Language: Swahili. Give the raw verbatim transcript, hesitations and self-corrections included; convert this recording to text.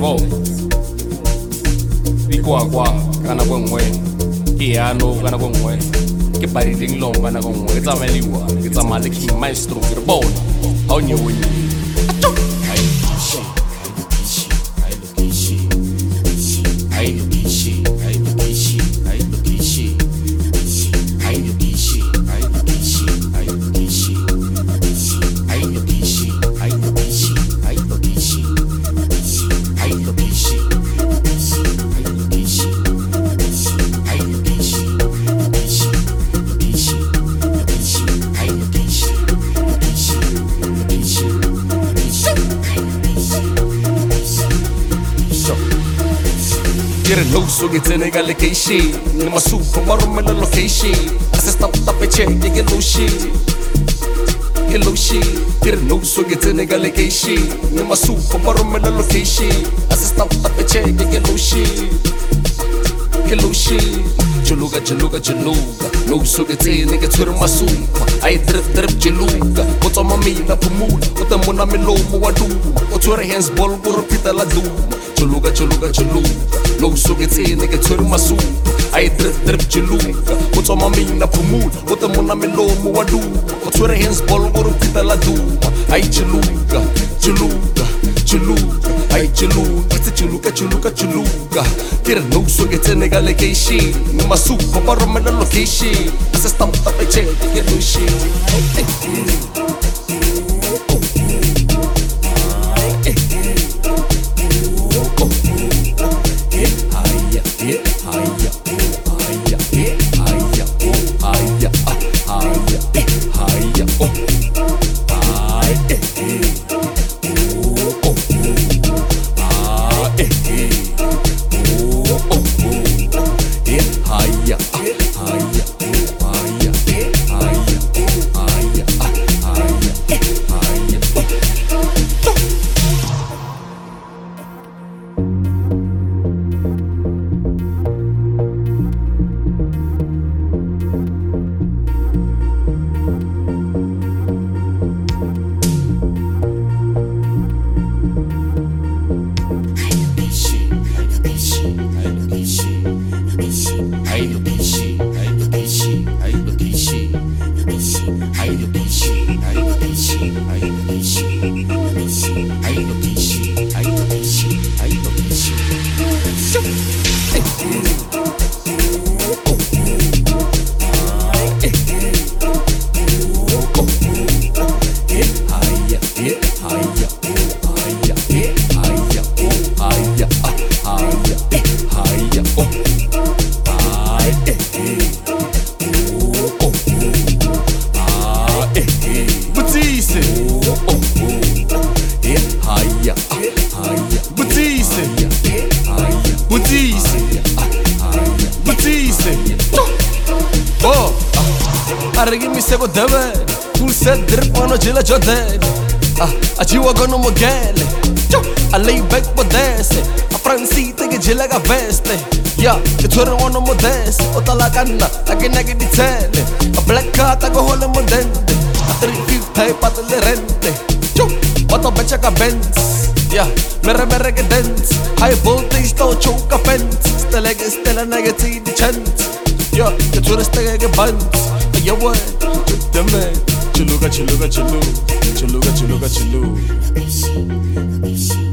bo Bikwakwa kana kwa ngwe Piano kana kwa ngwe Ke barileng long kana kwa ngwe Ke tsameliwa Ke tsamaya le King Maestro Ke re bona Ha o nyewe Get a no so get in a location. In my soup from bottom of the location. I said stop stop a check, you get low shit. Get low shit. Get a no so get in a location. In my soup from bottom of the location. I said stop stop a check, you get low shit. Get low shit. Jaluga jaluga jaluga. No so get in a get to my soup. I drip drip jaluga. What's on my meal up a mood? What the mona me low mo do? What's your hands ball go repeat la do? Jaluga jaluga jaluga. No so get in a get to my soup. I drip drip jaluga. What's on my meal up a mood? What the mona me low mo do? What's your hands ball go repeat la do? I jaluga jaluga jaluga. I jaluga. It's a jaluga jaluga jaluga. Get a no so get in a location. In my soup, I'm bottom of the location. I said stop stop a check, you get no shit. Arregi mi se deve, full set drip on a gila jodel. Ah, a jiwa gono mogele. I lay back with this. A francita che gila ga veste. Yeah, che tu non uno modeste. O tala canna, a che nega di tele. A black cat a go hole modente. A three fifty pat le rente. Otto beccia ca Benz. Yeah, merre merre che dance. High voltage to choke fence. Stella che stella negative di chance. Yeah, che tu resta che buns. Yeah, what? Them man, chuluga, chuluga, chulu, chuluga, chuluga, chulu.